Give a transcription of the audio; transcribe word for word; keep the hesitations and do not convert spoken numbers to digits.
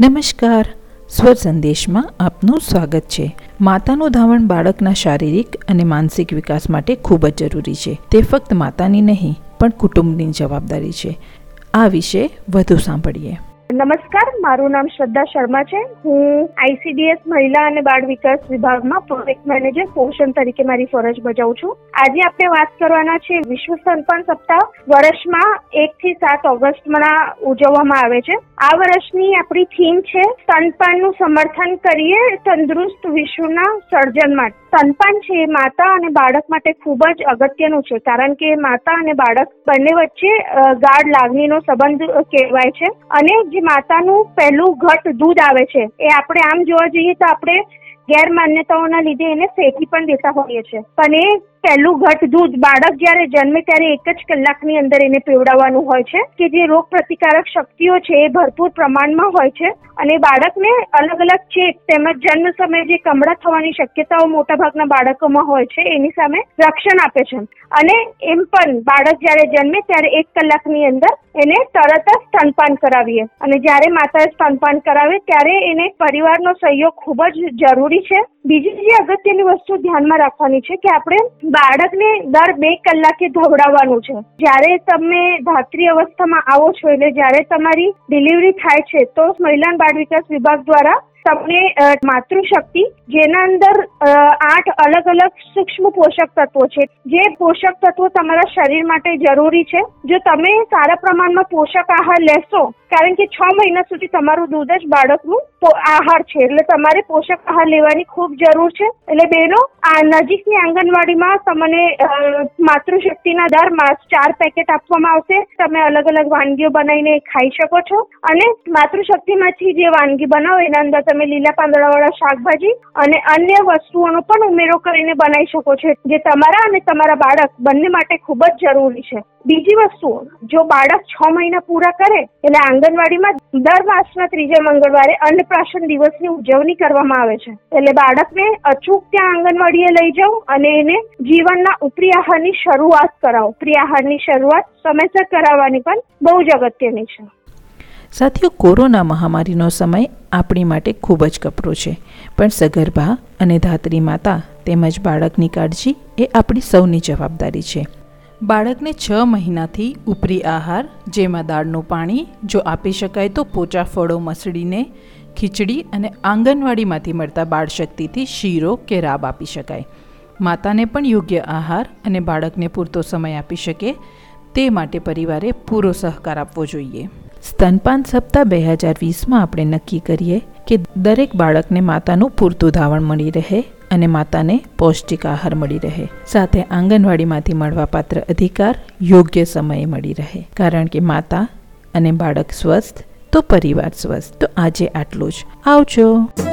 નમસ્કાર, સ્વર સંદેશમાં આપનું સ્વાગત છે. માતાનું ધાવણ બાળકના શારીરિક અને માનસિક વિકાસ માટે ખૂબ જ જરૂરી છે. તે ફક્ત માતાની નહીં પણ કુટુંબની જવાબદારી છે. આ વિશે વધુ સાંભળીએ. નમસ્કાર, મારું નામ શ્રદ્ધા શર્મા છે. હું આઈસીડીએસ મહિલા અને બાળ વિકાસ વિભાગમાં પ્રોજેક્ટ મેનેજર પોષણ તરીકે મારી ફરજ બજાવું છું. આજે આપણે વાત કરવાના છે વિશ્વ સ્તનપાન સપ્તાહ. વર્ષમાં એક થી સાત ઓગસ્ટમાં ઉજવવામાં આવે છે. આ વર્ષની આપણી થીમ છે સ્તનપાનનું સમર્થન કરીએ તંદુરસ્ત વિશ્વના સર્જન માટે. સ્તનપાન છે એ માતા અને બાળક માટે ખૂબ જ અગત્યનું છે, કારણ કે માતા અને બાળક બંને વચ્ચે ગાઢ લાગણીનો સંબંધ કહેવાય છે. અને જે માતાનું પહેલું ઘટ દૂધ આવે છે એ આપણે આમ જોવા જઈએ તો આપણે ગેરમાન્યતાઓના લીધે એને ફેંકી પણ દેતા હોઈએ છીએ, પણ એ પહેલું ઘટ દૂધ બાળક જ્યારે જન્મે ત્યારે એક જ કલાકની અંદર એને પીવડાવવાનું હોય છે, કે જે રોગ પ્રતિકારક શક્તિઓ છે એ ભરપૂર પ્રમાણમાં હોય છે. અને બાળકને અલગ અલગ ચેપ તેમજ જન્મ સમયે જે કમળા થવાની શક્યતાઓ મોટાભાગના બાળકોમાં હોય છે એની સામે રક્ષણ આપે છે. અને એમ પણ બાળક જ્યારે જન્મે ત્યારે એક કલાકની અંદર એને તરત જ સ્તનપાન કરાવીએ, અને જ્યારે માતાએ સ્તનપાન કરાવે ત્યારે એને પરિવારનો સહયોગ ખૂબ જ જરૂરી છે. બીજી જે અગત્યની વસ્તુ ધ્યાનમાં રાખવાની છે કે આપણે બાળકને દર બે કલાકે ધવડાવવાનું છે. જ્યારે તમે ધાત્રી અવસ્થામાં આવો છો, એટલે જ્યારે તમારી ડિલિવરી થાય છે, તો મહિલા બાળ વિકાસ વિભાગ દ્વારા તમને માતૃશક્તિ, જેના અંદર આઠ અલગ અલગ સૂક્ષ્મ પોષક તત્વો છે, જે પોષક તત્વો તમારા શરીર માટે જરૂરી છે. જો તમે સારા પ્રમાણમાં પોષક આહાર લેશો, કારણ કે છ મહિના સુધી તમારું દૂધ જ બાળકનું આહાર છે, એટલે તમારે પોષક આહાર લેવાની ખૂબ જરૂર છે. એટલે બહેનો, આ નજીકની આંગણવાડીમાં તમને માતૃશક્તિના દર માસ ચાર પેકેટ આપવામાં આવશે. તમે અલગ અલગ વાનગીઓ બનાવીને ખાઈ શકો છો. અને માતૃશક્તિમાંથી જે વાનગી બનાવો એના અંદર તમે લીલા પાંદડાવાળા શાકભાજી અને અન્ય વસ્તુઓનો પણ ઉમેરો કરીને બનાવી શકો છો, જે તમારા અને તમારા બાળક બંને માટે ખૂબ જ જરૂરી છે. બીજી વસ્તુ, જો બાળક છ મહિના પૂરા કરે એટલે આંગણવાડીમાં દર માસના ત્રીજા મંગળવારે અન્નપ્રાશન દિવસની ઉજવણી કરવામાં આવે છે. એટલે બાળકને અચૂક ત્યાં આંગણવાડીએ લઈ જાઓ અને એને જીવનના ઉપરી આહારની શરૂઆત કરાવો. ઉપરી આહારની શરૂઆત સમયસર કરાવવાની પણ બહુ જ અગત્યની છે. સાથીઓ, કોરોના મહામારીનો સમય આપણી માટે ખૂબ જ કપરો છે, પણ સગર્ભા અને ધાત્રી માતા તેમજ બાળકની કાળજી એ આપણી સૌની જવાબદારી છે. બાળકને છ મહિનાથી ઉપરી આહાર, જેમાં દાળનું પાણી જો આપી શકાય તો પોચા ફળો મસળીને ખીચડી અને આંગણવાડીમાંથી મળતા બાળશક્તિથી શીરો કે રાબ આપી શકાય. માતાને પણ યોગ્ય આહાર અને બાળકને પૂરતો સમય આપી શકે તે માટે પરિવારે પૂરો સહકાર આપવો જોઈએ. સ્તનપાન સપ્તાહ બે હજાર વીસમાં આપણે નક્કી કરીએ કે દરેક બાળકને માતાનું પૂરતું ધાવણ મળી રહે અને માતાને પૌષ્ટિક આહાર મળી રહે, સાથે આંગણવાડીમાંથી મળવાપાત્ર અધિકાર યોગ્ય સમયે મળી રહે. કારણ કે માતા અને બાળક સ્વસ્થ તો પરિવાર સ્વસ્થ. તો આજે આટલું જ. આવજો.